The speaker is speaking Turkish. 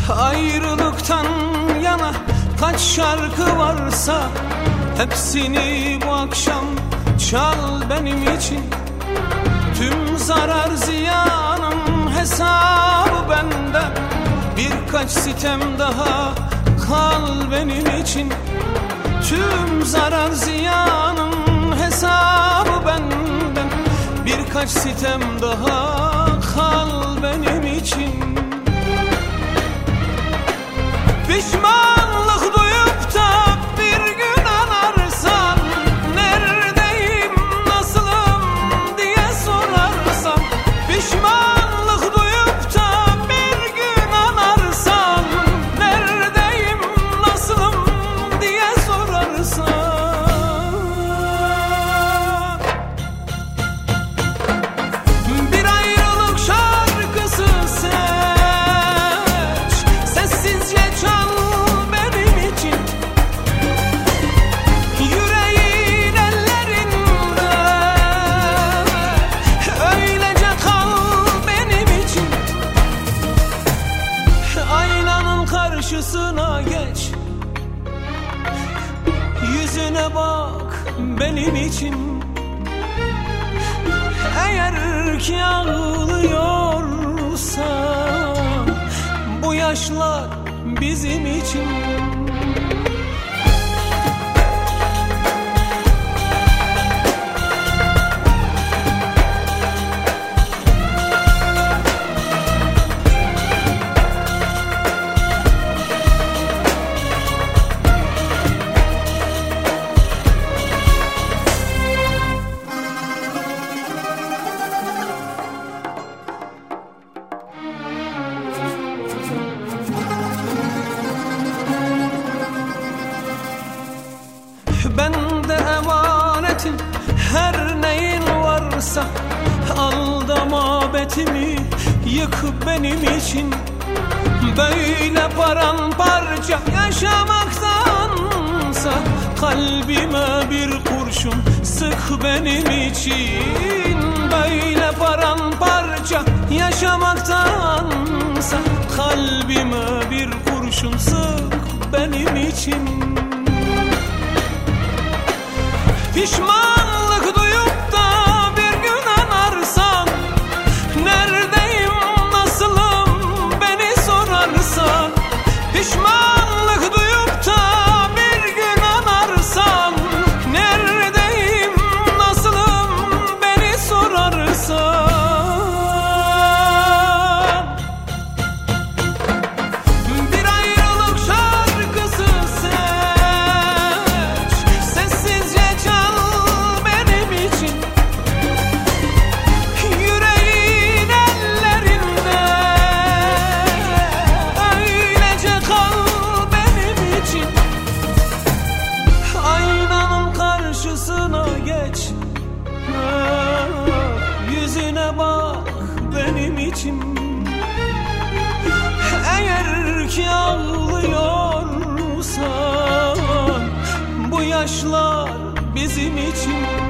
Ayrılıktan yana kaç şarkı varsa hepsini bu akşam çal benim için. Tüm zarar ziyanım hesabı benden, birkaç sitem daha kal benim için. Tüm zarar ziyanım hesabı benden, birkaç sitem daha kal benim için. Pişmanlık duyup da bir gün anarsan, neredeyim, nasılım diye sorarsan. Pişmanlık duyup da bir gün anarsan, neredeyim, nasılım diye sorarsan. Bir ayrılık şarkısı seç, sessizce çal benim için. Yüreğin ellerinde, öylece kal benim için. Aynanın karşısına geç, yüzüne bak benim için. Eğer ki ağlıyorsa bu yaşlar bizim için. Bende emanetin her neyin varsa, al da mabetimi yık benim için. Böyle paramparça yaşamaktansa, kalbime bir kurşun sık benim için. Böyle paramparça yaşamaktansa, kalbime bir kurşun sık benim için. Pişmanlık duyup da bir gün anarsan, neredeyim, nasılım beni sorarsan. Pişmanlık duyup da bir gün anarsan, neredeyim, nasılım beni sorarsan. Bir ayrılık şarkısı seç, sessizce çal benim için. Yüreğin ellerinde, öylece kal benim için. Aynanın karşısına geç, yüzüne bak benim için. Eğer ki ağlıyorsan bu yaşlar bizim için.